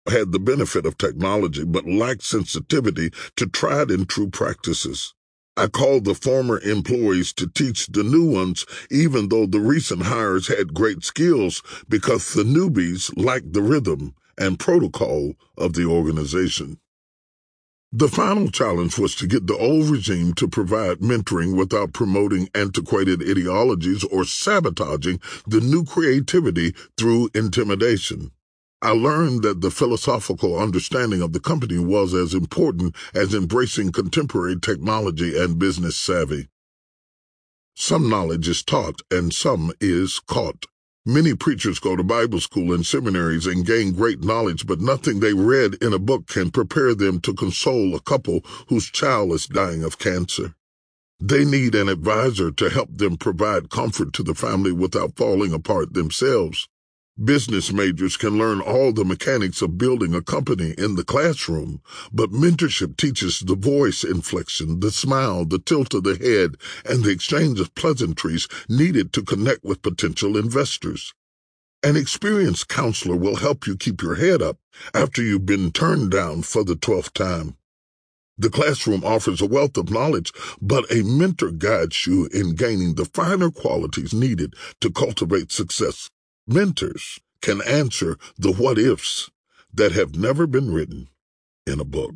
had the benefit of technology but lacked sensitivity to tried and true practices. I called the former employees to teach the new ones, even though the recent hires had great skills, because the newbies lacked the rhythm and protocol of the organization. The final challenge was to get the old regime to provide mentoring without promoting antiquated ideologies or sabotaging the new creativity through intimidation. I learned that the philosophical understanding of the company was as important as embracing contemporary technology and business savvy. Some knowledge is taught and some is caught. Many preachers go to Bible school and seminaries and gain great knowledge, but nothing they read in a book can prepare them to console a couple whose child is dying of cancer. They need an advisor to help them provide comfort to the family without falling apart themselves. Business majors can learn all the mechanics of building a company in the classroom, but mentorship teaches the voice inflection, the smile, the tilt of the head, and the exchange of pleasantries needed to connect with potential investors. An experienced counselor will help you keep your head up after you've been turned down for the 12th time. The classroom offers a wealth of knowledge, but a mentor guides you in gaining the finer qualities needed to cultivate success. Mentors can answer the what-ifs that have never been written in a book.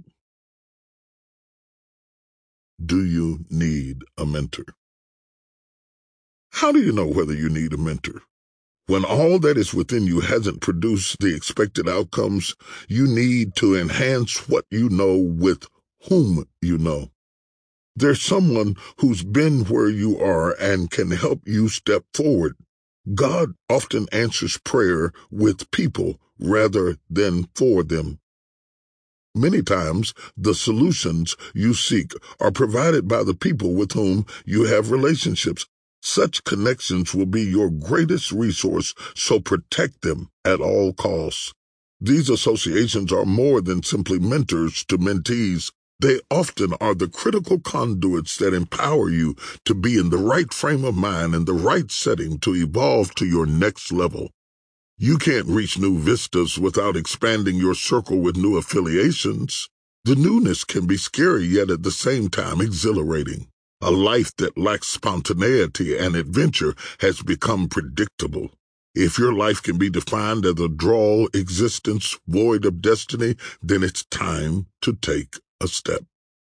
Do you need a mentor? How do you know whether you need a mentor? When all that is within you hasn't produced the expected outcomes, you need to enhance what you know with whom you know. There's someone who's been where you are and can help you step forward. God often answers prayer with people rather than for them. Many times, the solutions you seek are provided by the people with whom you have relationships. Such connections will be your greatest resource, so protect them at all costs. These associations are more than simply mentors to mentees. They often are the critical conduits that empower you to be in the right frame of mind and the right setting to evolve to your next level. You can't reach new vistas without expanding your circle with new affiliations. The newness can be scary, yet at the same time exhilarating. A life that lacks spontaneity and adventure has become predictable. If your life can be defined as a drawl existence void of destiny, then it's time to take a step.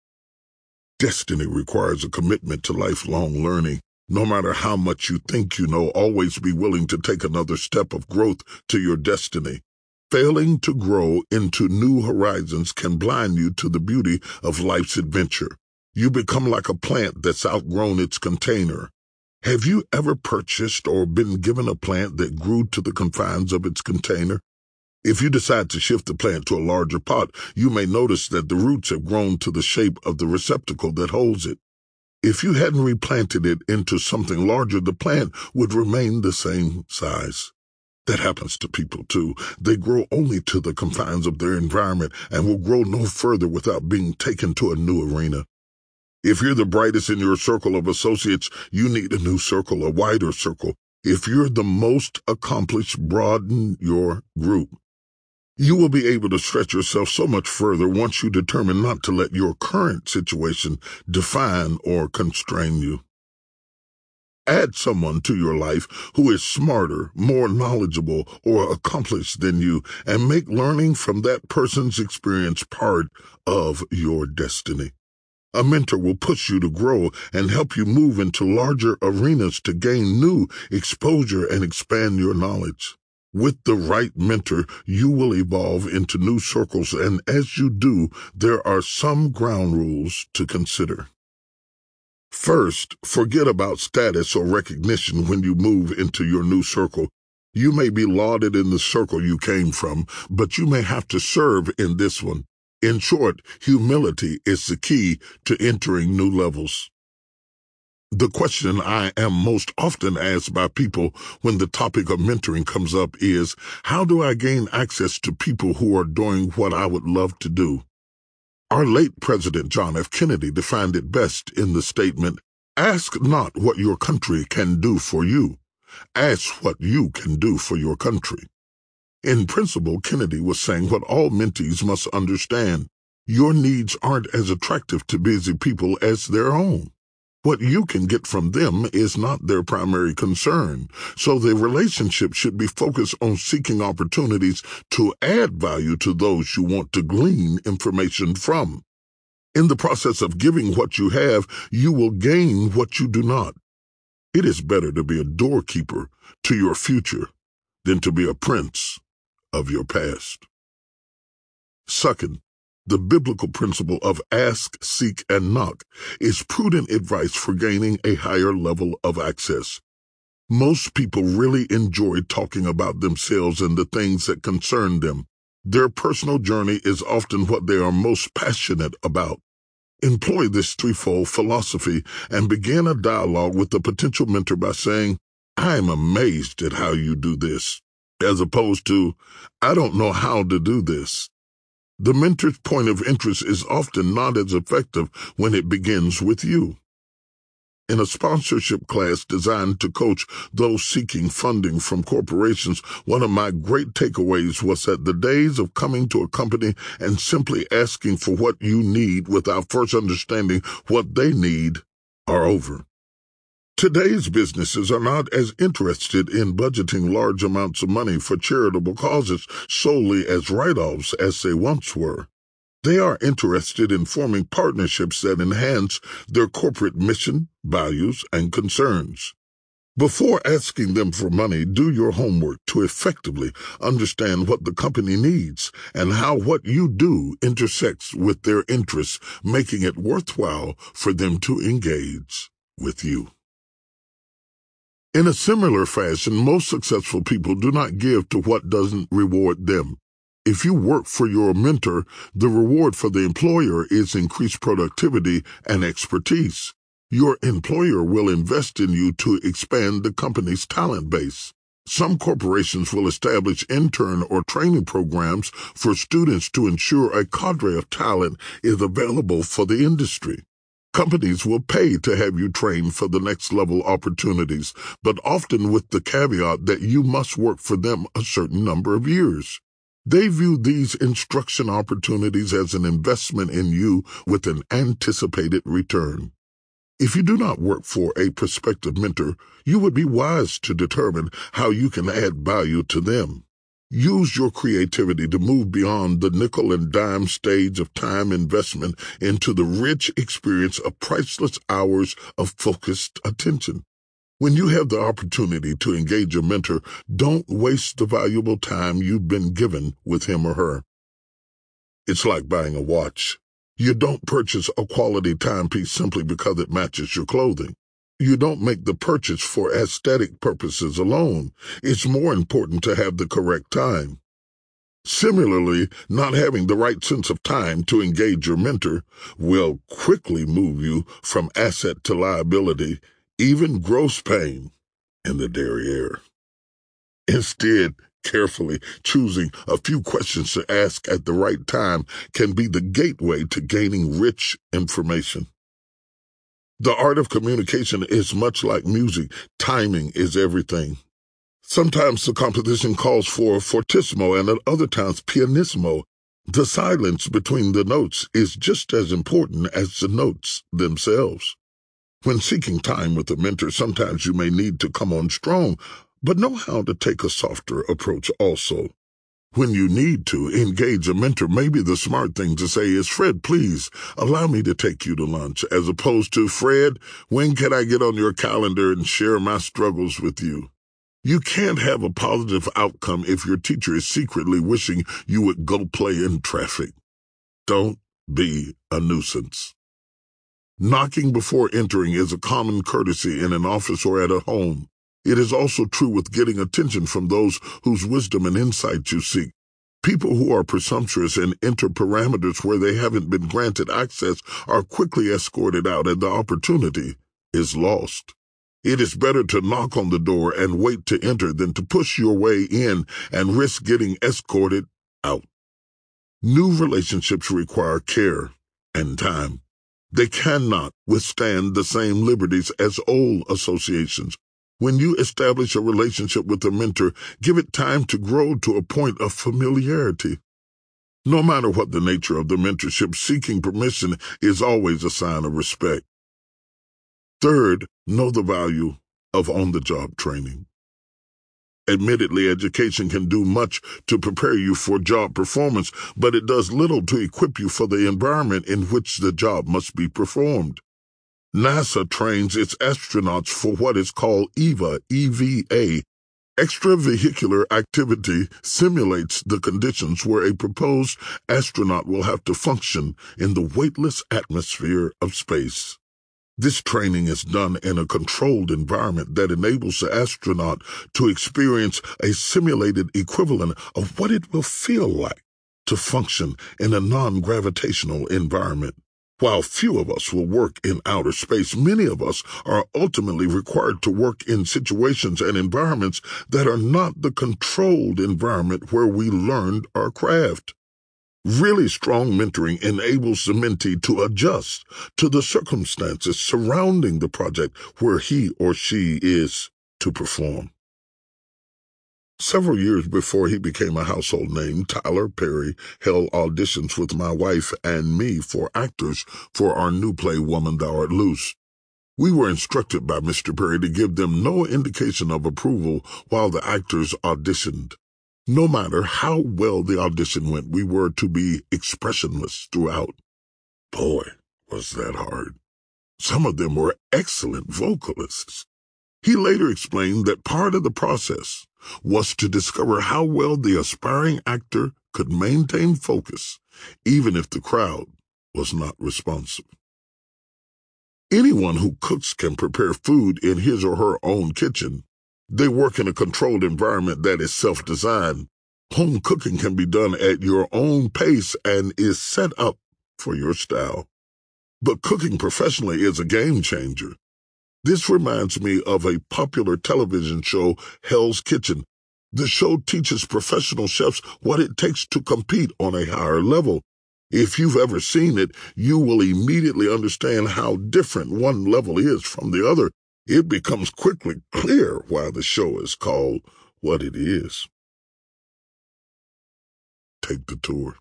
Destiny requires a commitment to lifelong learning. No matter how much you think you know, always be willing to take another step of growth to your destiny. Failing to grow into new horizons can blind you to the beauty of life's adventure. You become like a plant that's outgrown its container. Have you ever purchased or been given a plant that grew to the confines of its container? If you decide to shift the plant to a larger pot, you may notice that the roots have grown to the shape of the receptacle that holds it. If you hadn't replanted it into something larger, the plant would remain the same size. That happens to people too. They grow only to the confines of their environment and will grow no further without being taken to a new arena. If you're the brightest in your circle of associates, you need a new circle, a wider circle. If you're the most accomplished, broaden your group. You will be able to stretch yourself so much further once you determine not to let your current situation define or constrain you. Add someone to your life who is smarter, more knowledgeable, or accomplished than you, and make learning from that person's experience part of your destiny. A mentor will push you to grow and help you move into larger arenas to gain new exposure and expand your knowledge. With the right mentor, you will evolve into new circles, and as you do, there are some ground rules to consider. First, forget about status or recognition when you move into your new circle. You may be lauded in the circle you came from, but you may have to serve in this one. In short, humility is the key to entering new levels. The question I am most often asked by people when the topic of mentoring comes up is, how do I gain access to people who are doing what I would love to do? Our late President John F. Kennedy defined it best in the statement, "Ask not what your country can do for you. Ask what you can do for your country." In principle, Kennedy was saying what all mentees must understand. Your needs aren't as attractive to busy people as their own. What you can get from them is not their primary concern, so the relationship should be focused on seeking opportunities to add value to those you want to glean information from. In the process of giving what you have, you will gain what you do not. It is better to be a doorkeeper to your future than to be a prince of your past. Second, the biblical principle of ask, seek, and knock is prudent advice for gaining a higher level of access. Most people really enjoy talking about themselves and the things that concern them. Their personal journey is often what they are most passionate about. Employ this threefold philosophy and begin a dialogue with the potential mentor by saying, "I am amazed at how you do this," as opposed to, "I don't know how to do this." The mentor's point of interest is often not as effective when it begins with you. In a sponsorship class designed to coach those seeking funding from corporations, one of my great takeaways was that the days of coming to a company and simply asking for what you need without first understanding what they need are over. Today's businesses are not as interested in budgeting large amounts of money for charitable causes solely as write-offs as they once were. They are interested in forming partnerships that enhance their corporate mission, values, and concerns. Before asking them for money, do your homework to effectively understand what the company needs and how what you do intersects with their interests, making it worthwhile for them to engage with you. In a similar fashion, most successful people do not give to what doesn't reward them. If you work for your mentor, the reward for the employer is increased productivity and expertise. Your employer will invest in you to expand the company's talent base. Some corporations will establish intern or training programs for students to ensure a cadre of talent is available for the industry. Companies will pay to have you trained for the next level opportunities, but often with the caveat that you must work for them a certain number of years. They view these instruction opportunities as an investment in you with an anticipated return. If you do not work for a prospective mentor, you would be wise to determine how you can add value to them. Use your creativity to move beyond the nickel and dime stage of time investment into the rich experience of priceless hours of focused attention. When you have the opportunity to engage a mentor, don't waste the valuable time you've been given with him or her. It's like buying a watch. You don't purchase a quality timepiece simply because it matches your clothing. You don't make the purchase for aesthetic purposes alone. It's more important to have the correct time. Similarly, not having the right sense of time to engage your mentor will quickly move you from asset to liability, even gross pain, in the derriere. Instead, carefully choosing a few questions to ask at the right time can be the gateway to gaining rich information. The art of communication is much like music. Timing is everything. Sometimes the composition calls for fortissimo and at other times pianissimo. The silence between the notes is just as important as the notes themselves. When seeking time with a mentor, sometimes you may need to come on strong, but know how to take a softer approach also. When you need to engage a mentor, maybe the smart thing to say is, "Fred, please, allow me to take you to lunch," as opposed to, "Fred, when can I get on your calendar and share my struggles with you?" You can't have a positive outcome if your teacher is secretly wishing you would go play in traffic. Don't be a nuisance. Knocking before entering is a common courtesy in an office or at a home. It is also true with getting attention from those whose wisdom and insight you seek. People who are presumptuous and enter parameters where they haven't been granted access are quickly escorted out and the opportunity is lost. It is better to knock on the door and wait to enter than to push your way in and risk getting escorted out. New relationships require care and time. They cannot withstand the same liberties as old associations. When you establish a relationship with a mentor, give it time to grow to a point of familiarity. No matter what the nature of the mentorship, seeking permission is always a sign of respect. Third, know the value of on-the-job training. Admittedly, education can do much to prepare you for job performance, but it does little to equip you for the environment in which the job must be performed. NASA trains its astronauts for what is called EVA, EVA. Extravehicular activity simulates the conditions where a proposed astronaut will have to function in the weightless atmosphere of space. This training is done in a controlled environment that enables the astronaut to experience a simulated equivalent of what it will feel like to function in a non-gravitational environment. While few of us will work in outer space, many of us are ultimately required to work in situations and environments that are not the controlled environment where we learned our craft. Really strong mentoring enables the mentee to adjust to the circumstances surrounding the project where he or she is to perform. Several years before he became a household name, Tyler Perry held auditions with my wife and me for actors for our new play, Woman Thou Art Loose. We were instructed by Mr. Perry to give them no indication of approval while the actors auditioned. No matter how well the audition went, we were to be expressionless throughout. Boy, was that hard. Some of them were excellent vocalists. He later explained that part of the process was to discover how well the aspiring actor could maintain focus, even if the crowd was not responsive. Anyone who cooks can prepare food in his or her own kitchen. They work in a controlled environment that is self-designed. Home cooking can be done at your own pace and is set up for your style. But cooking professionally is a game changer. This reminds me of a popular television show, Hell's Kitchen. The show teaches professional chefs what it takes to compete on a higher level. If you've ever seen it, you will immediately understand how different one level is from the other. It becomes quickly clear why the show is called what it is. Take the tour.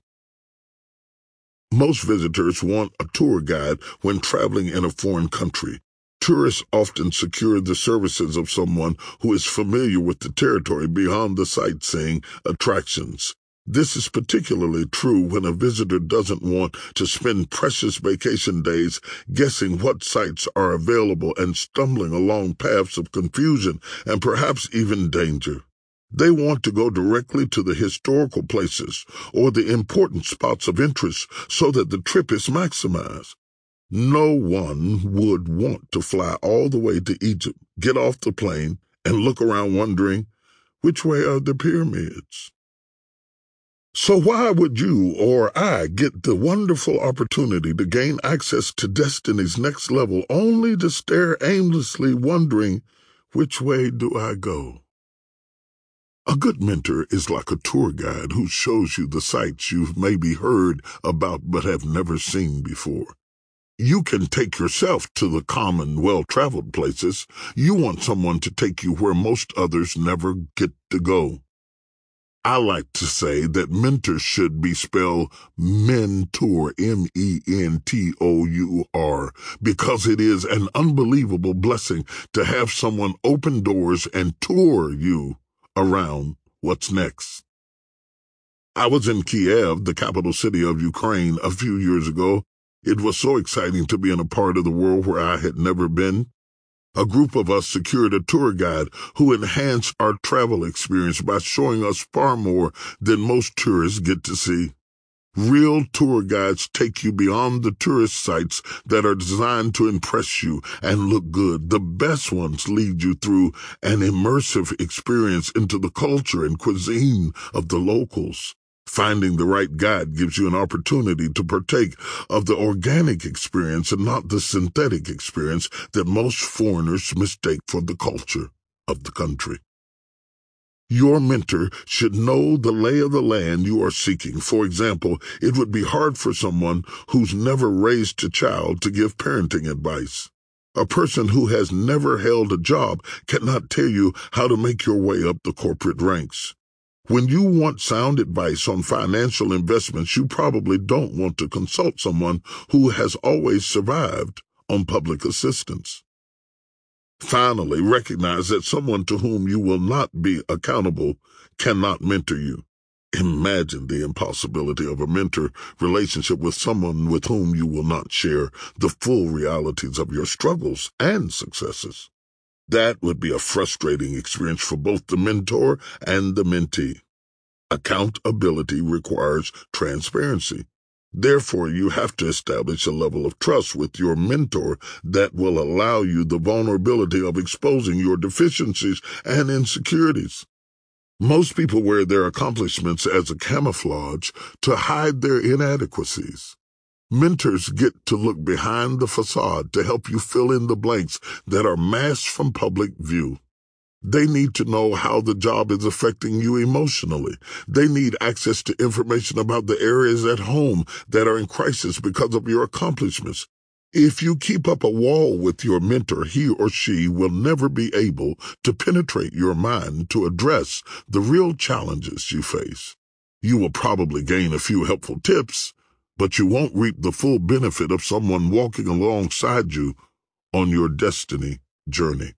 Most visitors want a tour guide when traveling in a foreign country. Tourists often secure the services of someone who is familiar with the territory beyond the sightseeing attractions. This is particularly true when a visitor doesn't want to spend precious vacation days guessing what sites are available and stumbling along paths of confusion and perhaps even danger. They want to go directly to the historical places or the important spots of interest so that the trip is maximized. No one would want to fly all the way to Egypt, get off the plane, and look around wondering, which way are the pyramids? So why would you or I get the wonderful opportunity to gain access to destiny's next level only to stare aimlessly wondering, which way do I go? A good mentor is like a tour guide who shows you the sights you've maybe heard about but have never seen before. You can take yourself to the common, well-traveled places. You want someone to take you where most others never get to go. I like to say that mentor should be spelled mentor, M-E-N-T-O-U-R, because it is an unbelievable blessing to have someone open doors and tour you around what's next. I was in Kiev, the capital city of Ukraine, a few years ago. It was so exciting to be in a part of the world where I had never been. A group of us secured a tour guide who enhanced our travel experience by showing us far more than most tourists get to see. Real tour guides take you beyond the tourist sites that are designed to impress you and look good. The best ones lead you through an immersive experience into the culture and cuisine of the locals. Finding the right guide gives you an opportunity to partake of the organic experience and not the synthetic experience that most foreigners mistake for the culture of the country. Your mentor should know the lay of the land you are seeking. For example, it would be hard for someone who's never raised a child to give parenting advice. A person who has never held a job cannot tell you how to make your way up the corporate ranks. When you want sound advice on financial investments, you probably don't want to consult someone who has always survived on public assistance. Finally, recognize that someone to whom you will not be accountable cannot mentor you. Imagine the impossibility of a mentor relationship with someone with whom you will not share the full realities of your struggles and successes. That would be a frustrating experience for both the mentor and the mentee. Accountability requires transparency. Therefore, you have to establish a level of trust with your mentor that will allow you the vulnerability of exposing your deficiencies and insecurities. Most people wear their accomplishments as a camouflage to hide their inadequacies. Mentors get to look behind the facade to help you fill in the blanks that are masked from public view. They need to know how the job is affecting you emotionally. They need access to information about the areas at home that are in crisis because of your accomplishments. If you keep up a wall with your mentor, he or she will never be able to penetrate your mind to address the real challenges you face. You will probably gain a few helpful tips, but you won't reap the full benefit of someone walking alongside you on your destiny journey.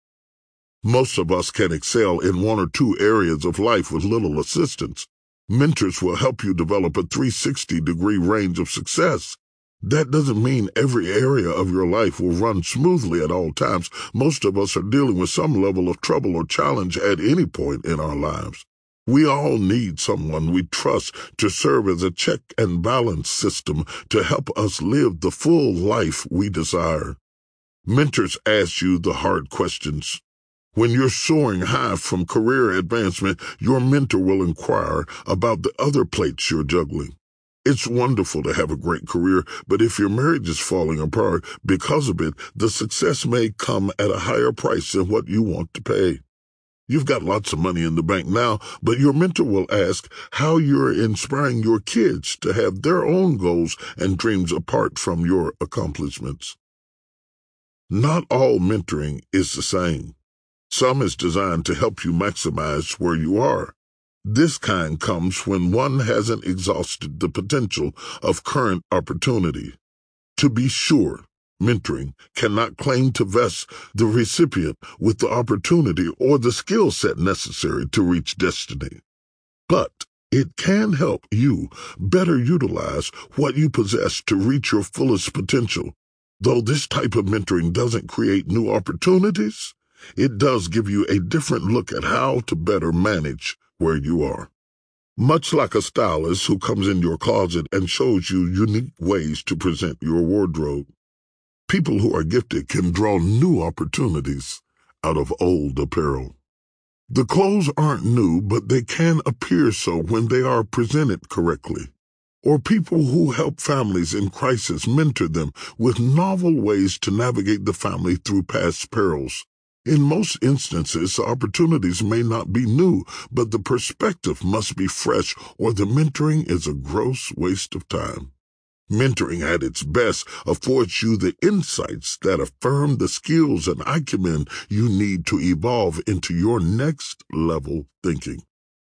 Most of us can excel in one or two areas of life with little assistance. Mentors will help you develop a 360-degree range of success. That doesn't mean every area of your life will run smoothly at all times. Most of us are dealing with some level of trouble or challenge at any point in our lives. We all need someone we trust to serve as a check and balance system to help us live the full life we desire. Mentors ask you the hard questions. When you're soaring high from career advancement, your mentor will inquire about the other plates you're juggling. It's wonderful to have a great career, but if your marriage is falling apart because of it, the success may come at a higher price than what you want to pay. You've got lots of money in the bank now, but your mentor will ask how you're inspiring your kids to have their own goals and dreams apart from your accomplishments. Not all mentoring is the same. Some is designed to help you maximize where you are. This kind comes when one hasn't exhausted the potential of current opportunity. To be sure, mentoring cannot claim to vest the recipient with the opportunity or the skill set necessary to reach destiny. But it can help you better utilize what you possess to reach your fullest potential. Though this type of mentoring doesn't create new opportunities, it does give you a different look at how to better manage where you are. Much like a stylist who comes in your closet and shows you unique ways to present your wardrobe, people who are gifted can draw new opportunities out of old apparel. The clothes aren't new, but they can appear so when they are presented correctly. Or people who help families in crisis mentor them with novel ways to navigate the family through past perils. In most instances, the opportunities may not be new, but the perspective must be fresh, or the mentoring is a gross waste of time. Mentoring at its best affords you the insights that affirm the skills and acumen you need to evolve into your next level thinking.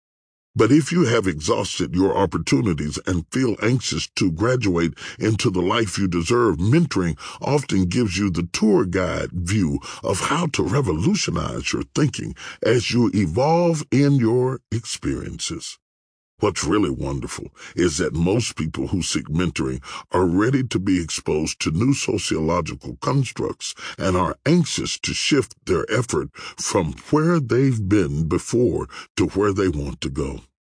But if you have exhausted your opportunities and feel anxious to graduate into the life you deserve, mentoring often gives you the tour guide view of how to revolutionize your thinking as you evolve in your experiences. What's really wonderful is that most people who seek mentoring are ready to be exposed to new sociological constructs and are anxious to shift their effort from where they've been before to where they want to go.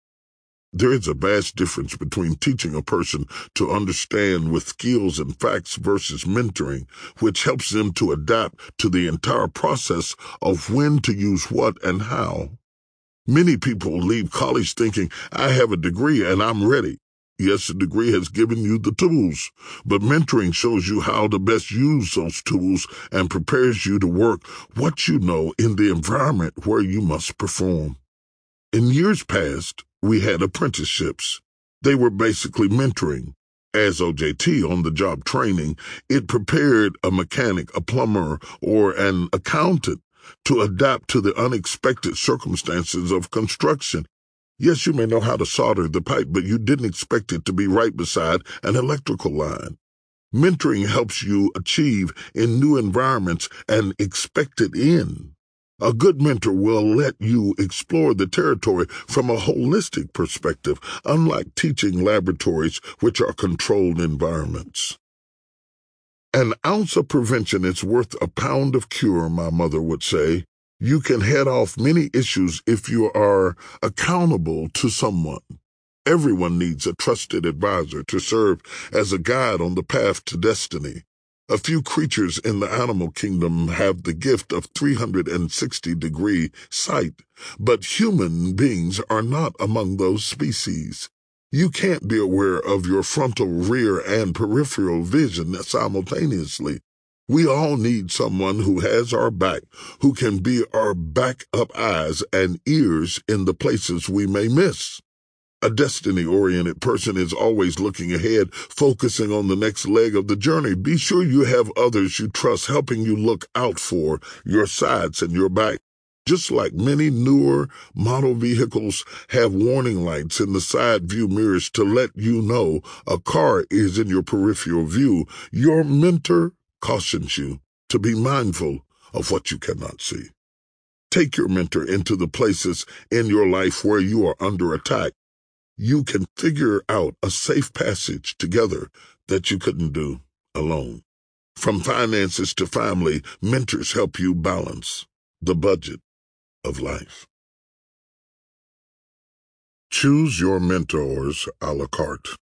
There is a vast difference between teaching a person to understand with skills and facts versus mentoring, which helps them to adapt to the entire process of when to use what and how. Many people leave college thinking, I have a degree and I'm ready. Yes, a degree has given you the tools, but mentoring shows you how to best use those tools and prepares you to work what you know in the environment where you must perform. In years past, we had apprenticeships. They were basically mentoring. As OJT, on-the-job training, it prepared a mechanic, a plumber, or an accountant to adapt to the unexpected circumstances of construction. Yes, you may know how to solder the pipe, but you didn't expect it to be right beside an electrical line. Mentoring helps you achieve in new environments and expected end. A good mentor will let you explore the territory from a holistic perspective, unlike teaching laboratories, which are controlled environments. An ounce of prevention is worth a pound of cure, my mother would say. You can head off many issues if you are accountable to someone. Everyone needs a trusted advisor to serve as a guide on the path to destiny. A few creatures in the animal kingdom have the gift of 360-degree sight, but human beings are not among those species. You can't be aware of your frontal, rear, and peripheral vision simultaneously. We all need someone who has our back, who can be our backup eyes and ears in the places we may miss. A destiny-oriented person is always looking ahead, focusing on the next leg of the journey. Be sure you have others you trust helping you look out for your sides and your back. Just like many newer model vehicles have warning lights in the side view mirrors to let you know a car is in your peripheral view, your mentor cautions you to be mindful of what you cannot see. Take your mentor into the places in your life where you are under attack. You can figure out a safe passage together that you couldn't do alone. From finances to family, mentors help you balance the budget of life. Choose your mentors a la carte.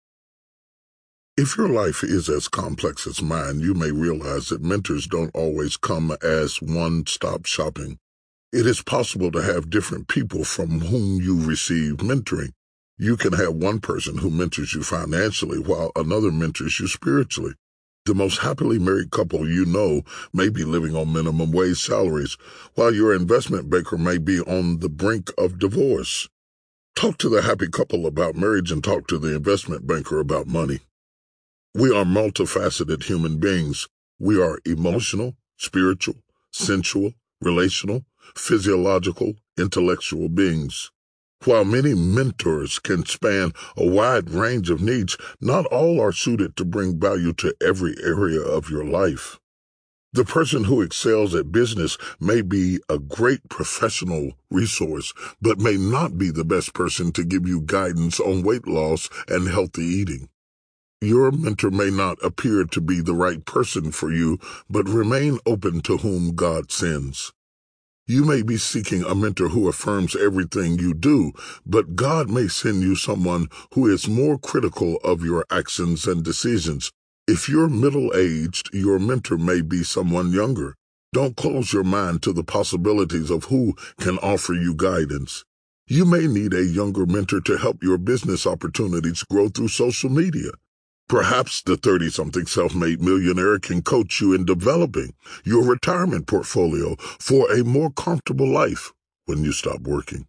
If your life is as complex as mine, you may realize that mentors don't always come as one-stop shopping. It is possible to have different people from whom you receive mentoring. You can have one person who mentors you financially while another mentors you spiritually. The most happily married couple you know may be living on minimum wage salaries, while your investment banker may be on the brink of divorce. Talk to the happy couple about marriage and talk to the investment banker about money. We are multifaceted human beings. We are emotional, spiritual, sensual, relational, physiological, intellectual beings. While many mentors can span a wide range of needs, not all are suited to bring value to every area of your life. The person who excels at business may be a great professional resource, but may not be the best person to give you guidance on weight loss and healthy eating. Your mentor may not appear to be the right person for you, but remain open to whom God sends. You may be seeking a mentor who affirms everything you do, but God may send you someone who is more critical of your actions and decisions. If you're middle-aged, your mentor may be someone younger. Don't close your mind to the possibilities of who can offer you guidance. You may need a younger mentor to help your business opportunities grow through social media. Perhaps the 30-something self-made millionaire can coach you in developing your retirement portfolio for a more comfortable life when you stop working.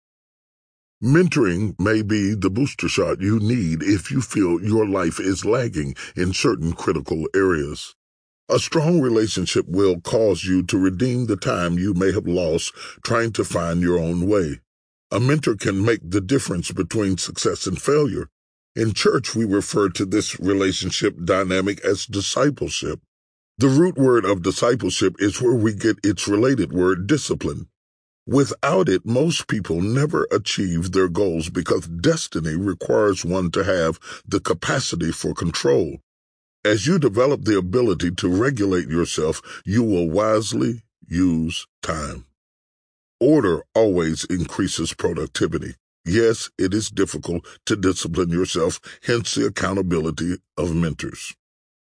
Mentoring may be the booster shot you need if you feel your life is lagging in certain critical areas. A strong relationship will cause you to redeem the time you may have lost trying to find your own way. A mentor can make the difference between success and failure. In church, we refer to this relationship dynamic as discipleship. The root word of discipleship is where we get its related word discipline. Without it, most people never achieve their goals because destiny requires one to have the capacity for control. As you develop the ability to regulate yourself, you will wisely use time. Order always increases productivity. Yes, it is difficult to discipline yourself, hence the accountability of mentors.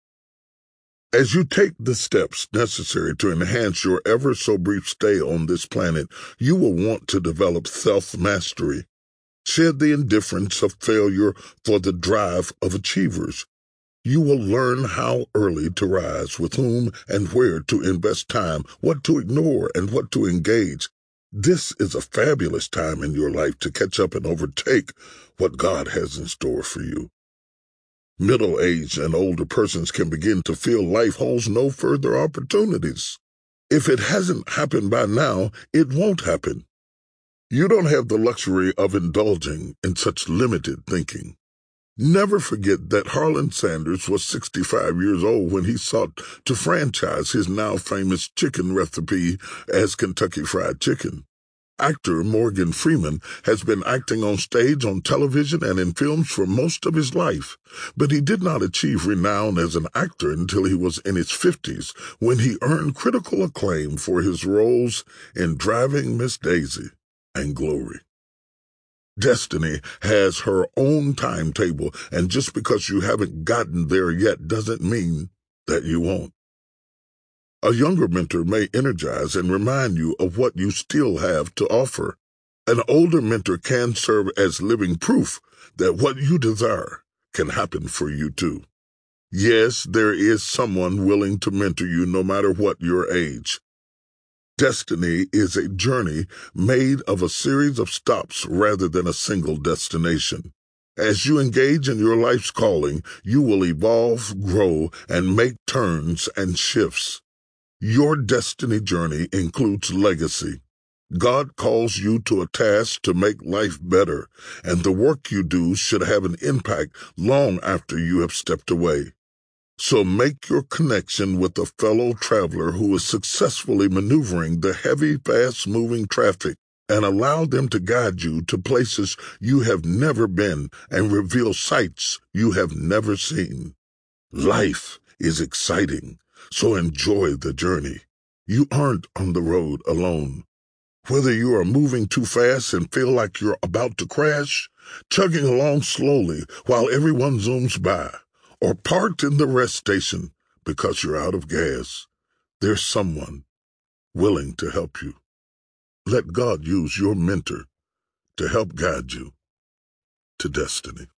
As you take the steps necessary to enhance your ever-so-brief stay on this planet, you will want to develop self-mastery. Shed the indifference of failure for the drive of achievers. You will learn how early to rise, with whom and where to invest time, what to ignore and what to engage. This is a fabulous time in your life to catch up and overtake what God has in store for you. Middle-aged and older persons can begin to feel life holds no further opportunities. If it hasn't happened by now, it won't happen. You don't have the luxury of indulging in such limited thinking. Never forget that Harlan Sanders was 65 years old when he sought to franchise his now famous chicken recipe as Kentucky Fried Chicken. Actor Morgan Freeman has been acting on stage, on television, and in films for most of his life, but he did not achieve renown as an actor until he was in his 50s, when he earned critical acclaim for his roles in Driving Miss Daisy and Glory. Destiny has her own timetable, and just because you haven't gotten there yet doesn't mean that you won't. A younger mentor may energize and remind you of what you still have to offer. An older mentor can serve as living proof that what you desire can happen for you too. Yes, there is someone willing to mentor you no matter what your age. Destiny is a journey made of a series of stops rather than a single destination. As you engage in your life's calling, you will evolve, grow, and make turns and shifts. Your destiny journey includes legacy. God calls you to a task to make life better, and the work you do should have an impact long after you have stepped away. So make your connection with a fellow traveler who is successfully maneuvering the heavy, fast-moving traffic, and allow them to guide you to places you have never been and reveal sights you have never seen. Life is exciting, so enjoy the journey. You aren't on the road alone. Whether you are moving too fast and feel like you're about to crash, chugging along slowly while everyone zooms by, or parked in the rest station because you're out of gas, there's someone willing to help you. Let God use your mentor to help guide you to destiny.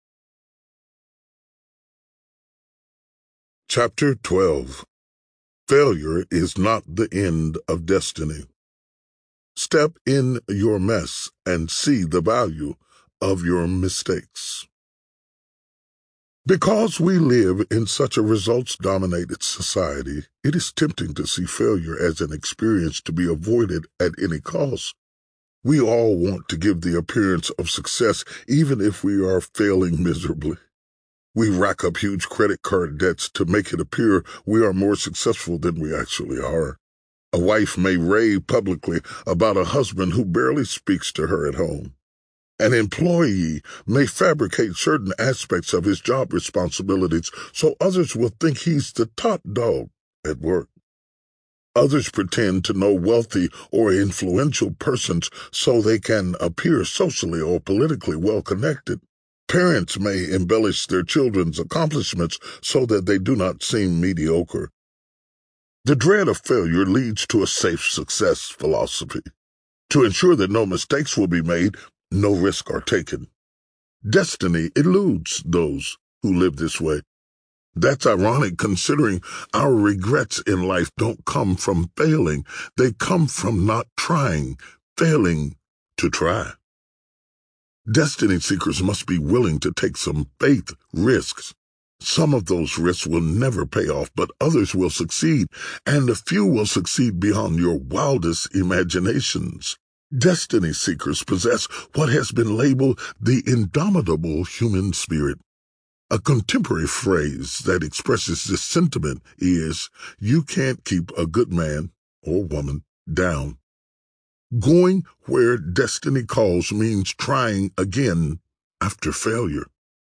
Chapter 12. Failure is not the end of destiny. Step in your mess and see the value of your mistakes. Because we live in such a results-dominated society, it is tempting to see failure as an experience to be avoided at any cost. We all want to give the appearance of success even if we are failing miserably. We rack up huge credit card debts to make it appear we are more successful than we actually are. A wife may rave publicly about a husband who barely speaks to her at home. An employee may fabricate certain aspects of his job responsibilities so others will think he's the top dog at work. Others pretend to know wealthy or influential persons so they can appear socially or politically well-connected. Parents may embellish their children's accomplishments so that they do not seem mediocre. The dread of failure leads to a safe success philosophy. To ensure that no mistakes will be made, no risks are taken. Destiny eludes those who live this way. That's ironic considering our regrets in life don't come from failing. They come from not trying, failing to try. Destiny seekers must be willing to take some faith risks. Some of those risks will never pay off, but others will succeed, and a few will succeed beyond your wildest imaginations. Destiny seekers possess what has been labeled the indomitable human spirit. A contemporary phrase that expresses this sentiment is, "You can't keep a good man or woman down." Going where destiny calls means trying again after failure.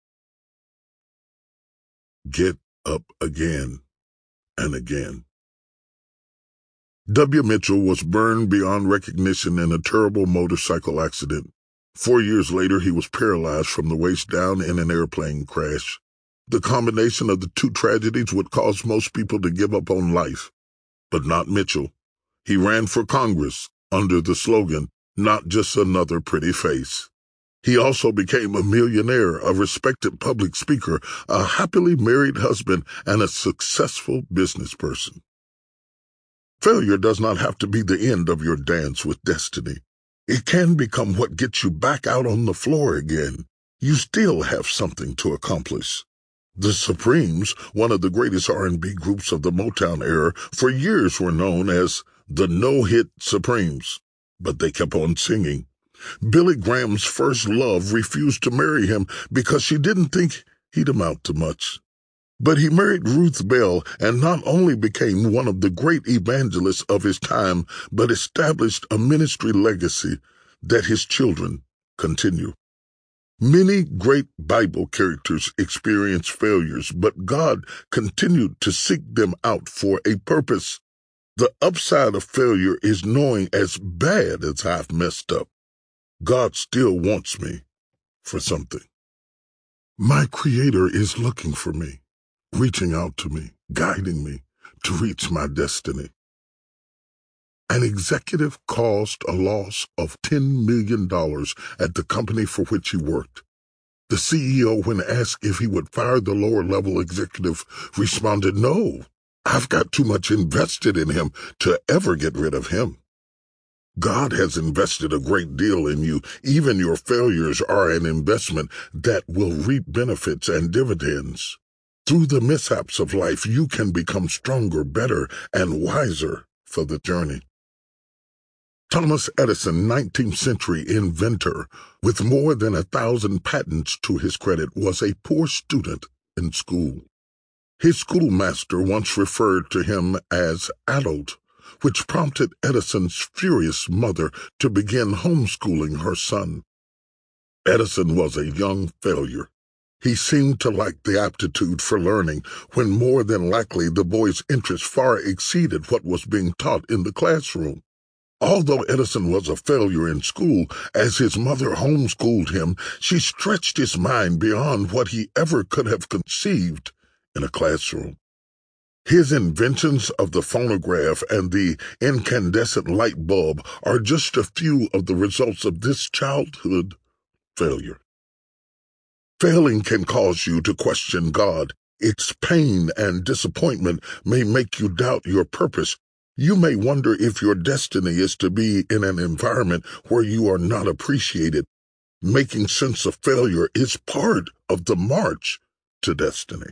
Get up again and again. W. Mitchell was burned beyond recognition in a terrible motorcycle accident. 4 years later, he was paralyzed from the waist down in an airplane crash. The combination of the two tragedies would cause most people to give up on life, but not Mitchell. He ran for Congress under the slogan, "Not just another pretty face." He also became a millionaire, a respected public speaker, a happily married husband, and a successful business person. Failure does not have to be the end of your dance with destiny. It can become what gets you back out on the floor again. You still have something to accomplish. The Supremes, one of the greatest R&B groups of the Motown era, for years were known as the No-Hit Supremes, but they kept on singing. Billy Graham's first love refused to marry him because she didn't think he'd amount to much. But he married Ruth Bell and not only became one of the great evangelists of his time, but established a ministry legacy that his children continue. Many great Bible characters experienced failures, but God continued to seek them out for a purpose. The upside of failure is knowing as bad as I've messed up, God still wants me for something. My Creator is looking for me, reaching out to me, guiding me to reach my destiny. An executive caused a loss of $10 million at the company for which he worked. The CEO, when asked if he would fire the lower-level executive, responded, "No, I've got too much invested in him to ever get rid of him." God has invested a great deal in you. Even your failures are an investment that will reap benefits and dividends. Through the mishaps of life, you can become stronger, better, and wiser for the journey. Thomas Edison, 19th century inventor, with more than 1,000 patents to his credit, was a poor student in school. His schoolmaster once referred to him as adult, which prompted Edison's furious mother to begin homeschooling her son. Edison was a young failure. He seemed to lack the aptitude for learning, when more than likely the boy's interest far exceeded what was being taught in the classroom. Although Edison was a failure in school, as his mother homeschooled him, she stretched his mind beyond what he ever could have conceived in a classroom. His inventions of the phonograph and the incandescent light bulb are just a few of the results of this childhood failure. Failing can cause you to question God. Its pain and disappointment may make you doubt your purpose. You may wonder if your destiny is to be in an environment where you are not appreciated. Making sense of failure is part of the march to destiny.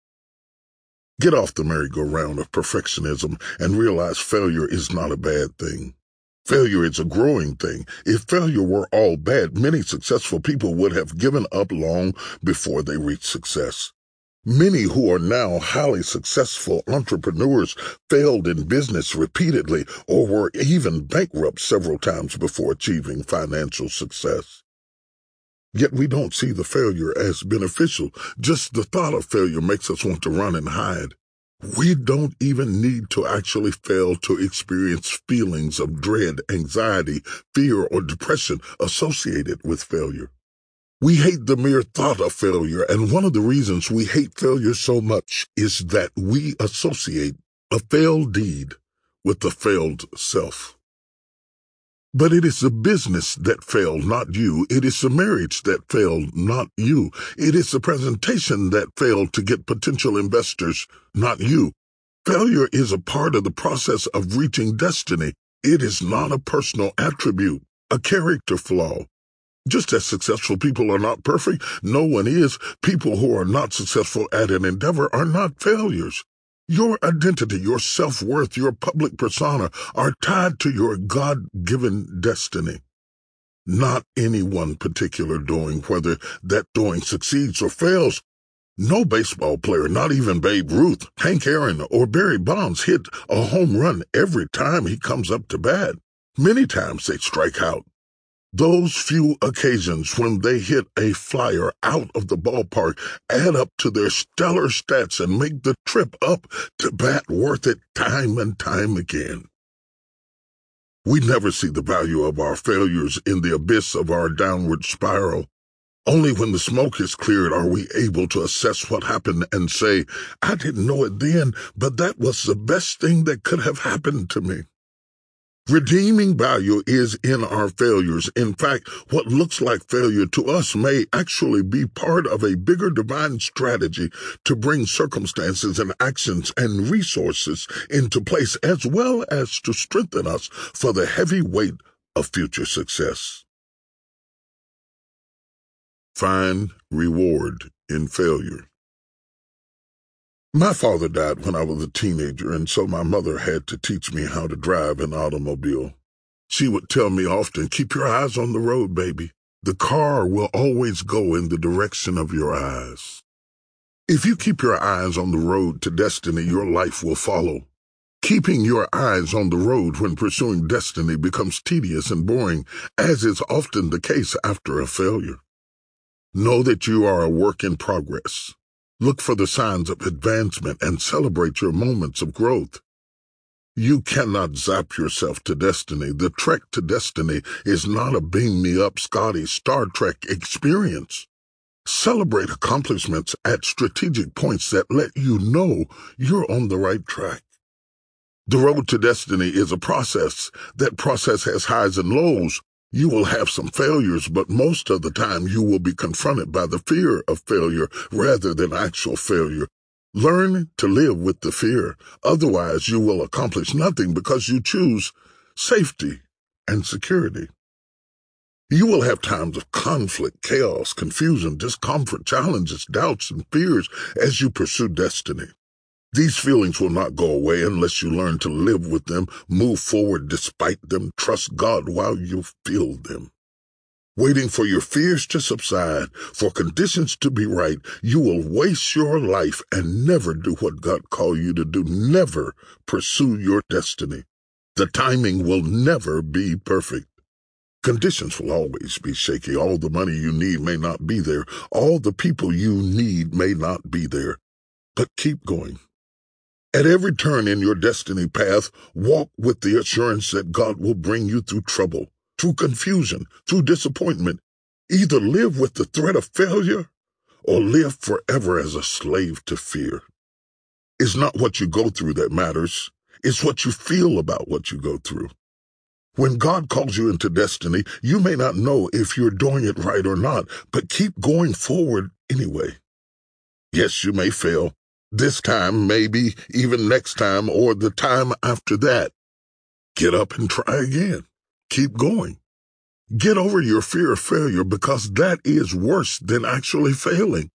Get off the merry-go-round of perfectionism and realize failure is not a bad thing. Failure is a growing thing. If failure were all bad, many successful people would have given up long before they reached success. Many who are now highly successful entrepreneurs failed in business repeatedly or were even bankrupt several times before achieving financial success. Yet we don't see the failure as beneficial. Just the thought of failure makes us want to run and hide. We don't even need to actually fail to experience feelings of dread, anxiety, fear, or depression associated with failure. We hate the mere thought of failure, and one of the reasons we hate failure so much is that we associate a failed deed with the failed self. But it is the business that failed, not you. It is the marriage that failed, not you. It is the presentation that failed to get potential investors, not you. Failure is a part of the process of reaching destiny. It is not a personal attribute, a character flaw. Just as successful people are not perfect, no one is. People who are not successful at an endeavor are not failures. Your identity, your self-worth, your public persona are tied to your God-given destiny. Not any one particular doing, whether that doing succeeds or fails. No baseball player, not even Babe Ruth, Hank Aaron, or Barry Bonds hit a home run every time he comes up to bat. Many times they strike out. Those few occasions when they hit a flyer out of the ballpark add up to their stellar stats and make the trip up to bat worth it time and time again. We never see the value of our failures in the abyss of our downward spiral. Only when the smoke is cleared are we able to assess what happened and say, "I didn't know it then, but that was the best thing that could have happened to me." Redeeming value is in our failures. In fact, what looks like failure to us may actually be part of a bigger divine strategy to bring circumstances and actions and resources into place, as well as to strengthen us for the heavy weight of future success. Find reward in failure. My father died when I was a teenager, and so my mother had to teach me how to drive an automobile. She would tell me often, "Keep your eyes on the road, baby. The car will always go in the direction of your eyes." If you keep your eyes on the road to destiny, your life will follow. Keeping your eyes on the road when pursuing destiny becomes tedious and boring, as is often the case after a failure. Know that you are a work in progress. Look for the signs of advancement and celebrate your moments of growth. You cannot zap yourself to destiny. The trek to destiny is not a beam-me-up Scotty Star Trek experience. Celebrate accomplishments at strategic points that let you know you're on the right track. The road to destiny is a process. That process has highs and lows. You will have some failures, but most of the time you will be confronted by the fear of failure rather than actual failure. Learn to live with the fear. Otherwise, you will accomplish nothing because you choose safety and security. You will have times of conflict, chaos, confusion, discomfort, challenges, doubts, and fears as you pursue destiny. These feelings will not go away unless you learn to live with them, move forward despite them, trust God while you feel them. Waiting for your fears to subside, for conditions to be right, you will waste your life and never do what God called you to do. Never pursue your destiny. The timing will never be perfect. Conditions will always be shaky. All the money you need may not be there. All the people you need may not be there. But keep going. At every turn in your destiny path, walk with the assurance that God will bring you through trouble, through confusion, through disappointment. Either live with the threat of failure or live forever as a slave to fear. It's not what you go through that matters. It's what you feel about what you go through. When God calls you into destiny, you may not know if you're doing it right or not, but keep going forward anyway. Yes, you may fail. This time, maybe even next time, or the time after that. Get up and try again. Keep going. Get over your fear of failure because that is worse than actually failing.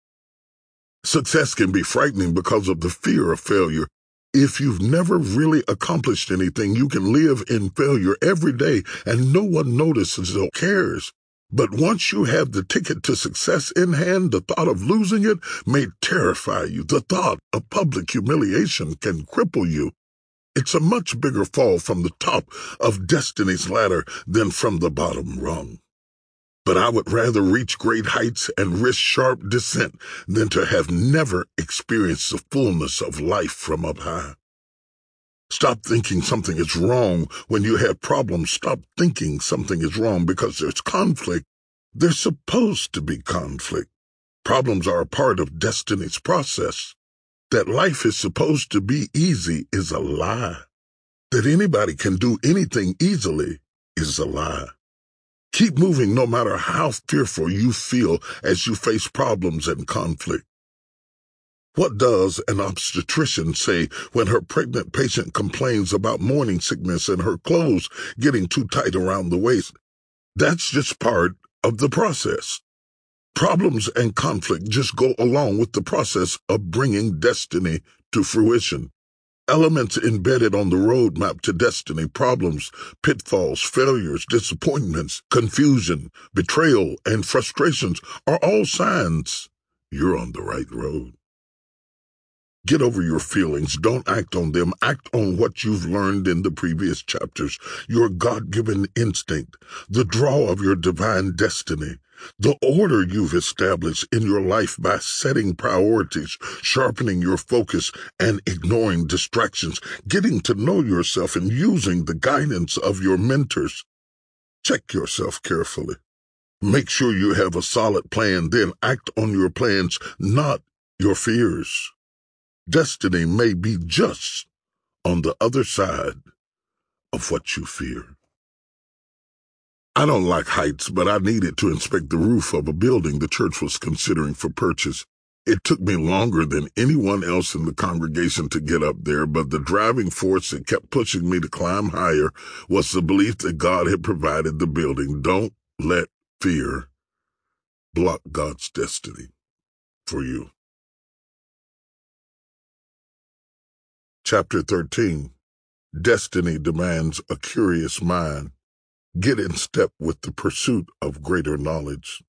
Success can be frightening because of the fear of failure. If you've never really accomplished anything, you can live in failure every day and no one notices or cares. But once you have the ticket to success in hand, the thought of losing it may terrify you. The thought of public humiliation can cripple you. It's a much bigger fall from the top of destiny's ladder than from the bottom rung. But I would rather reach great heights and risk sharp descent than to have never experienced the fullness of life from up high. Stop thinking something is wrong when you have problems. Stop thinking something is wrong because there's conflict. There's supposed to be conflict. Problems are a part of destiny's process. That life is supposed to be easy is a lie. That anybody can do anything easily is a lie. Keep moving no matter how fearful you feel as you face problems and conflict. What does an obstetrician say when her pregnant patient complains about morning sickness and her clothes getting too tight around the waist? That's just part of the process. Problems and conflict just go along with the process of bringing destiny to fruition. Elements embedded on the roadmap to destiny, problems, pitfalls, failures, disappointments, confusion, betrayal, and frustrations are all signs you're on the right road. Get over your feelings. Don't act on them. Act on what you've learned in the previous chapters. Your God-given instinct, the draw of your divine destiny, the order you've established in your life by setting priorities, sharpening your focus, and ignoring distractions, getting to know yourself and using the guidance of your mentors. Check yourself carefully. Make sure you have a solid plan, then act on your plans, not your fears. Destiny may be just on the other side of what you fear. I don't like heights, but I needed to inspect the roof of a building the church was considering for purchase. It took me longer than anyone else in the congregation to get up there, but the driving force that kept pushing me to climb higher was the belief that God had provided the building. Don't let fear block God's destiny for you. Chapter 13. Destiny demands a curious mind. Get in step with the pursuit of greater knowledge.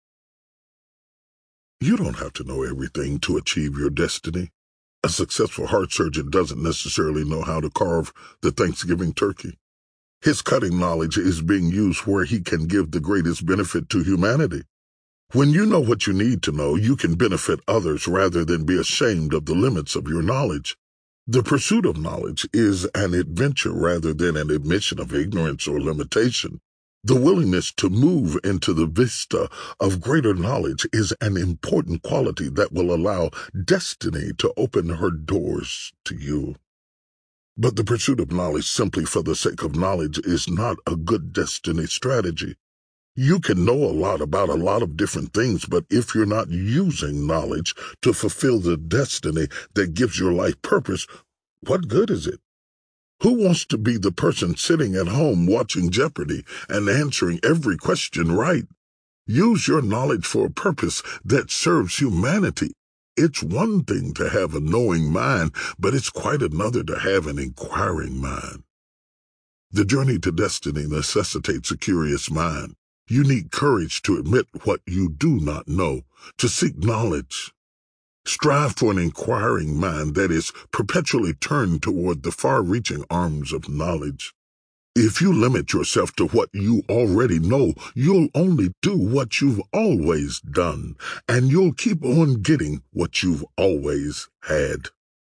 You don't have to know everything to achieve your destiny. A successful heart surgeon doesn't necessarily know how to carve the Thanksgiving turkey. His cutting knowledge is being used where he can give the greatest benefit to humanity. When you know what you need to know, you can benefit others rather than be ashamed of the limits of your knowledge. The pursuit of knowledge is an adventure rather than an admission of ignorance or limitation. The willingness to move into the vista of greater knowledge is an important quality that will allow destiny to open her doors to you. But the pursuit of knowledge simply for the sake of knowledge is not a good destiny strategy. You can know a lot about a lot of different things, but if you're not using knowledge to fulfill the destiny that gives your life purpose, what good is it? Who wants to be the person sitting at home watching Jeopardy and answering every question right? Use your knowledge for a purpose that serves humanity. It's one thing to have a knowing mind, but it's quite another to have an inquiring mind. The journey to destiny necessitates a curious mind. You need courage to admit what you do not know, to seek knowledge. Strive for an inquiring mind that is perpetually turned toward the far-reaching arms of knowledge. If you limit yourself to what you already know, you'll only do what you've always done, and you'll keep on getting what you've always had.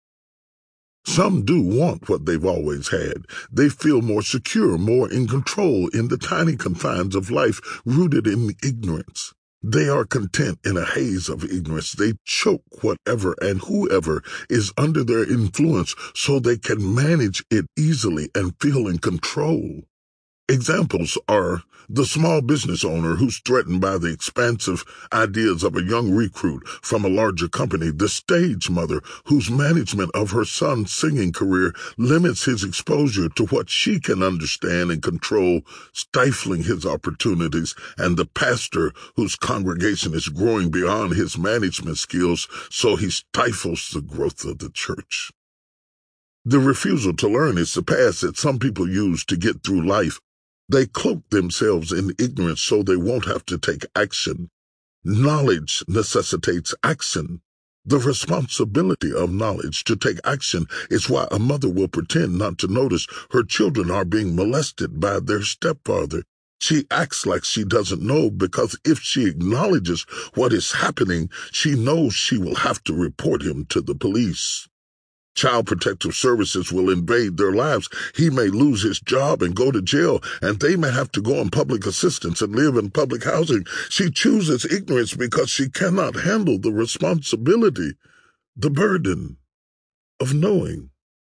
Some do want what they've always had. They feel more secure, more in control in the tiny confines of life rooted in ignorance. They are content in a haze of ignorance. They choke whatever and whoever is under their influence so they can manage it easily and feel in control. Examples are the small business owner who's threatened by the expansive ideas of a young recruit from a larger company, the stage mother whose management of her son's singing career limits his exposure to what she can understand and control, stifling his opportunities, and the pastor whose congregation is growing beyond his management skills, so he stifles the growth of the church. The refusal to learn is the path that some people use to get through life. They cloak themselves in ignorance so they won't have to take action. Knowledge necessitates action. The responsibility of knowledge to take action is why a mother will pretend not to notice her children are being molested by their stepfather. She acts like she doesn't know because if she acknowledges what is happening, she knows she will have to report him to the police. Child Protective Services will invade their lives. He may lose his job and go to jail, and they may have to go on public assistance and live in public housing. She chooses ignorance because she cannot handle the responsibility, the burden of knowing.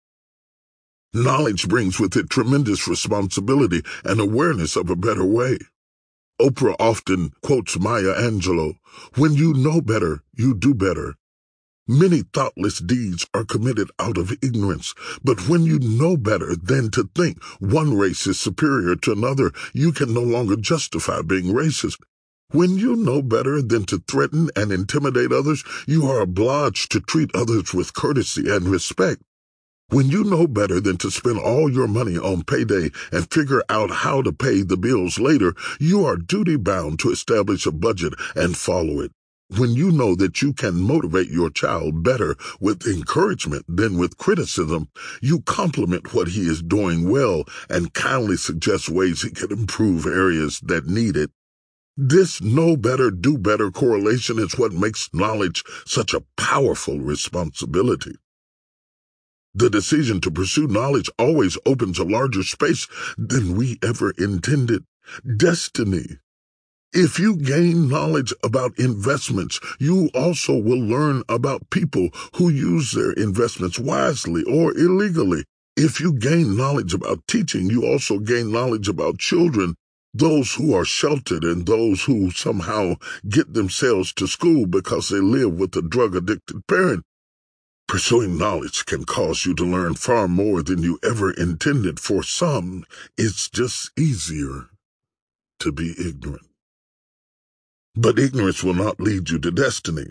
Knowledge brings with it tremendous responsibility and awareness of a better way. Oprah often quotes Maya Angelou, "When you know better, you do better." Many thoughtless deeds are committed out of ignorance, but when you know better than to think one race is superior to another, you can no longer justify being racist. When you know better than to threaten and intimidate others, you are obliged to treat others with courtesy and respect. When you know better than to spend all your money on payday and figure out how to pay the bills later, you are duty-bound to establish a budget and follow it. When you know that you can motivate your child better with encouragement than with criticism, you compliment what he is doing well and kindly suggest ways he can improve areas that need it. This know better, do better correlation is what makes knowledge such a powerful responsibility. The decision to pursue knowledge always opens a larger space than we ever intended. Destiny. If you gain knowledge about investments, you also will learn about people who use their investments wisely or illegally. If you gain knowledge about teaching, you also gain knowledge about children, those who are sheltered and those who somehow get themselves to school because they live with a drug-addicted parent. Pursuing knowledge can cause you to learn far more than you ever intended. For some, it's just easier to be ignorant. But ignorance will not lead you to destiny.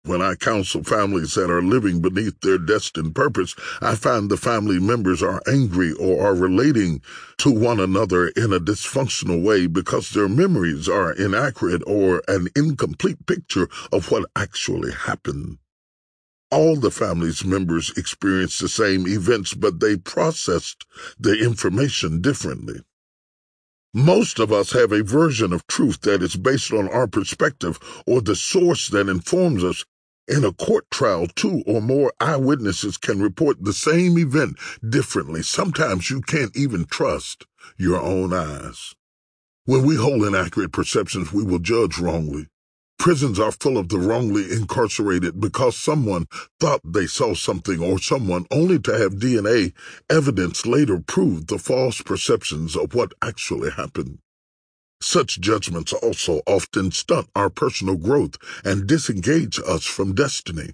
When I counsel families that are living beneath their destined purpose, I find the family members are angry or are relating to one another in a dysfunctional way because their memories are inaccurate or an incomplete picture of what actually happened. All the family's members experienced the same events, but they processed the information differently. Most of us have a version of truth that is based on our perspective or the source that informs us. In a court trial, 2 or more eyewitnesses can report the same event differently. Sometimes you can't even trust your own eyes. When we hold inaccurate perceptions, we will judge wrongly. Prisons are full of the wrongly incarcerated because someone thought they saw something or someone, only to have DNA evidence later prove the false perceptions of what actually happened. Such judgments also often stunt our personal growth and disengage us from destiny.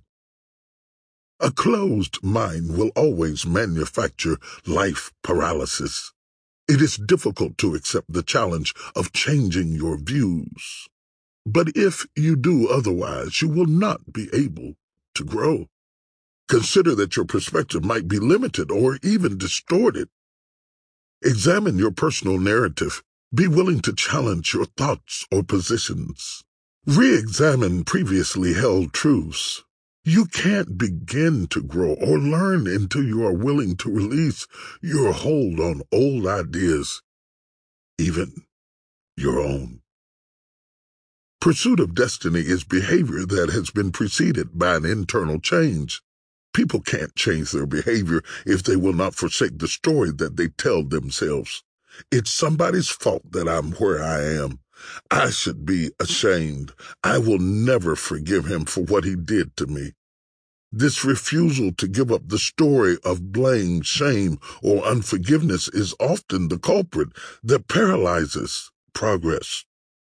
A closed mind will always manufacture life paralysis. It is difficult to accept the challenge of changing your views. But if you do otherwise, you will not be able to grow. Consider that your perspective might be limited or even distorted. Examine your personal narrative. Be willing to challenge your thoughts or positions. Re-examine previously held truths. You can't begin to grow or learn until you are willing to release your hold on old ideas, even your own. Pursuit of destiny is behavior that has been preceded by an internal change. People can't change their behavior if they will not forsake the story that they tell themselves. It's somebody's fault that I'm where I am. I should be ashamed. I will never forgive him for what he did to me. This refusal to give up the story of blame, shame, or unforgiveness is often the culprit that paralyzes progress.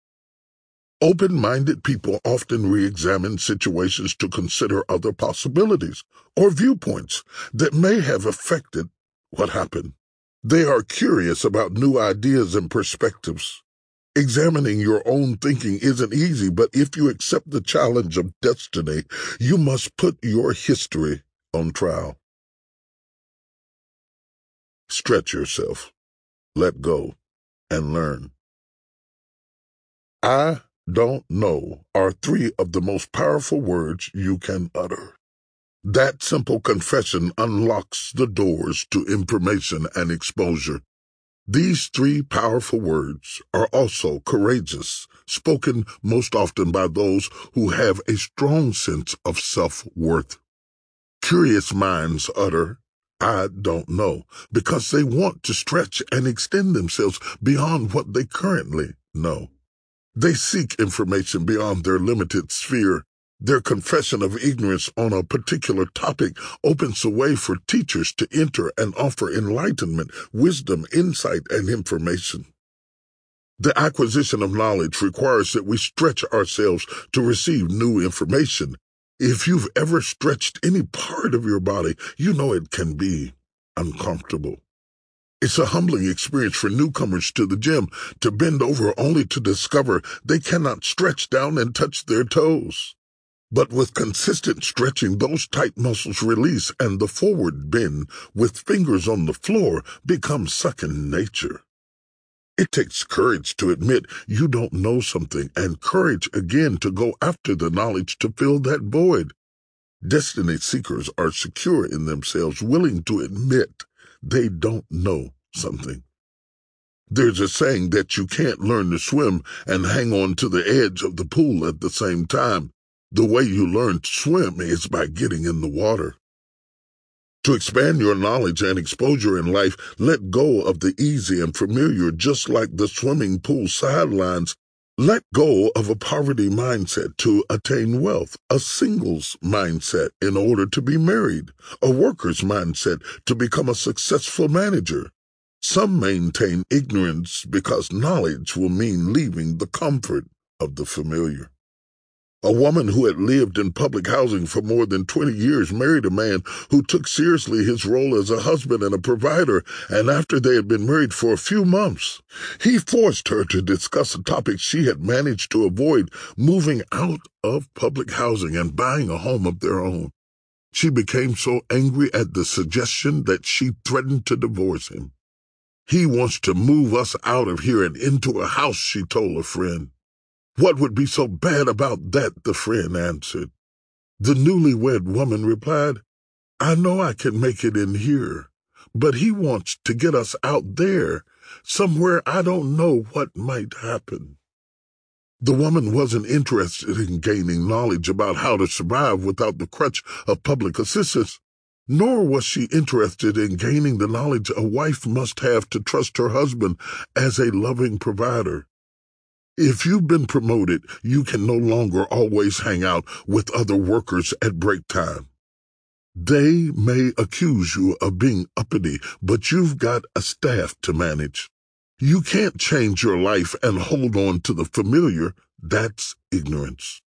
Open-minded people often re-examine situations to consider other possibilities or viewpoints that may have affected what happened. They are curious about new ideas and perspectives. Examining your own thinking isn't easy, but if you accept the challenge of destiny, you must put your history on trial. Stretch yourself, let go, and learn. I don't know are 3 of the most powerful words you can utter. That simple confession unlocks the doors to information and exposure. These 3 powerful words are also courageous, spoken most often by those who have a strong sense of self-worth. Curious minds utter, I don't know, because they want to stretch and extend themselves beyond what they currently know. They seek information beyond their limited sphere. Their confession of ignorance on a particular topic opens the way for teachers to enter and offer enlightenment, wisdom, insight, and information. The acquisition of knowledge requires that we stretch ourselves to receive new information. If you've ever stretched any part of your body, you know it can be uncomfortable. It's a humbling experience for newcomers to the gym to bend over only to discover they cannot stretch down and touch their toes. But with consistent stretching, those tight muscles release and the forward bend with fingers on the floor becomes second nature. It takes courage to admit you don't know something and courage again to go after the knowledge to fill that void. Destiny seekers are secure in themselves, willing to admit they don't know something. There's a saying that you can't learn to swim and hang on to the edge of the pool at the same time. The way you learn to swim is by getting in the water. To expand your knowledge and exposure in life, let go of the easy and familiar, just like the swimming pool sidelines. Let go of a poverty mindset to attain wealth, a singles mindset in order to be married, a worker's mindset to become a successful manager. Some maintain ignorance because knowledge will mean leaving the comfort of the familiar. A woman who had lived in public housing for more than 20 years married a man who took seriously his role as a husband and a provider, and after they had been married for a few months, he forced her to discuss a topic she had managed to avoid: moving out of public housing and buying a home of their own. She became so angry at the suggestion that she threatened to divorce him. "He wants to move us out of here and into a house," she told a friend. "What would be so bad about that?" the friend answered. The newlywed woman replied, "I know I can make it in here, but he wants to get us out there, somewhere I don't know what might happen." The woman wasn't interested in gaining knowledge about how to survive without the crutch of public assistance, nor was she interested in gaining the knowledge a wife must have to trust her husband as a loving provider. If you've been promoted, you can no longer always hang out with other workers at break time. They may accuse you of being uppity, but you've got a staff to manage. You can't change your life and hold on to the familiar. That's ignorance.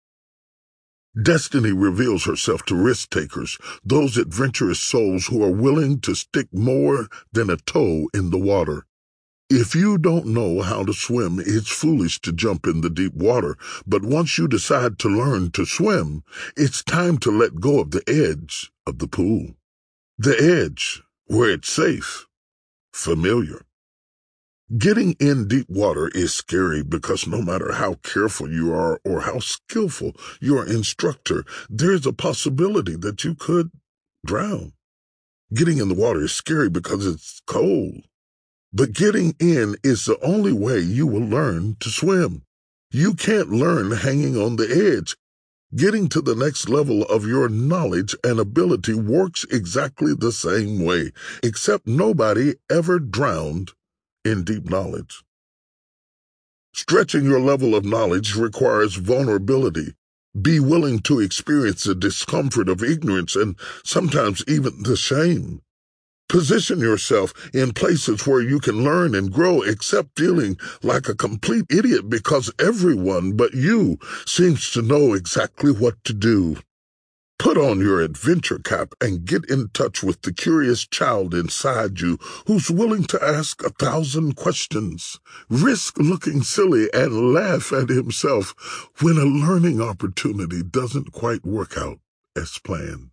Destiny reveals herself to risk-takers, those adventurous souls who are willing to stick more than a toe in the water. If you don't know how to swim, it's foolish to jump in the deep water, but once you decide to learn to swim, it's time to let go of the edge of the pool. The edge where it's safe, familiar. Getting in deep water is scary because no matter how careful you are or how skillful your instructor, there's a possibility that you could drown. Getting in the water is scary because it's cold. But getting in is the only way you will learn to swim. You can't learn hanging on the edge. Getting to the next level of your knowledge and ability works exactly the same way, except nobody ever drowned in deep knowledge. Stretching your level of knowledge requires vulnerability. Be willing to experience the discomfort of ignorance and sometimes even the shame. Position yourself in places where you can learn and grow, except feeling like a complete idiot because everyone but you seems to know exactly what to do. Put on your adventure cap and get in touch with the curious child inside you who's willing to ask 1,000 questions, risk looking silly, and laugh at himself when a learning opportunity doesn't quite work out as planned.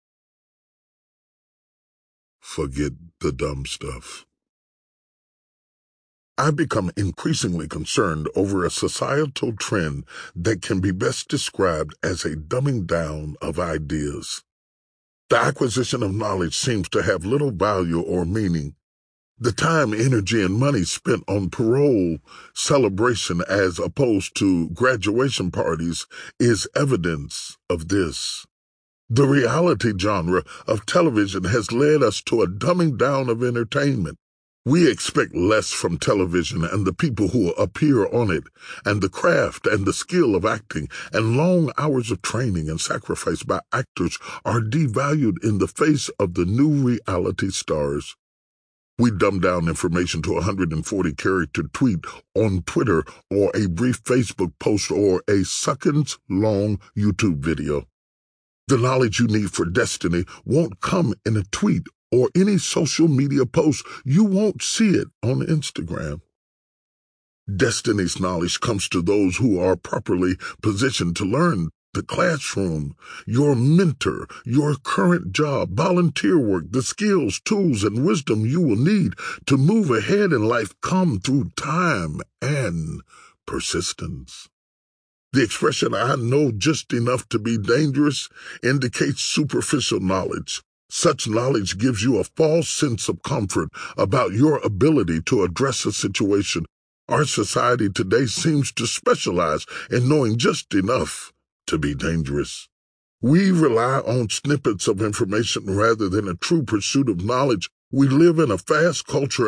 Forget the dumb stuff. I've become increasingly concerned over a societal trend that can be best described as a dumbing down of ideas. The acquisition of knowledge seems to have little value or meaning. The time, energy, and money spent on parole celebration as opposed to graduation parties is evidence of this. The reality genre of television has led us to a dumbing down of entertainment. We expect less from television and the people who appear on it, and the craft and the skill of acting, and long hours of training and sacrifice by actors are devalued in the face of the new reality stars. We dumb down information to a 140-character tweet on Twitter or a brief Facebook post or a seconds-long YouTube video. The knowledge you need for destiny won't come in a tweet or any social media post. You won't see it on Instagram. Destiny's knowledge comes to those who are properly positioned to learn. The classroom, your mentor, your current job, volunteer work, the skills, tools, and wisdom you will need to move ahead in life come through time and persistence. The expression, "I know just enough to be dangerous," indicates superficial knowledge. Such knowledge gives you a false sense of comfort about your ability to address a situation. Our society today seems to specialize in knowing just enough to be dangerous. We rely on snippets of information rather than a true pursuit of knowledge. We live in a fast culture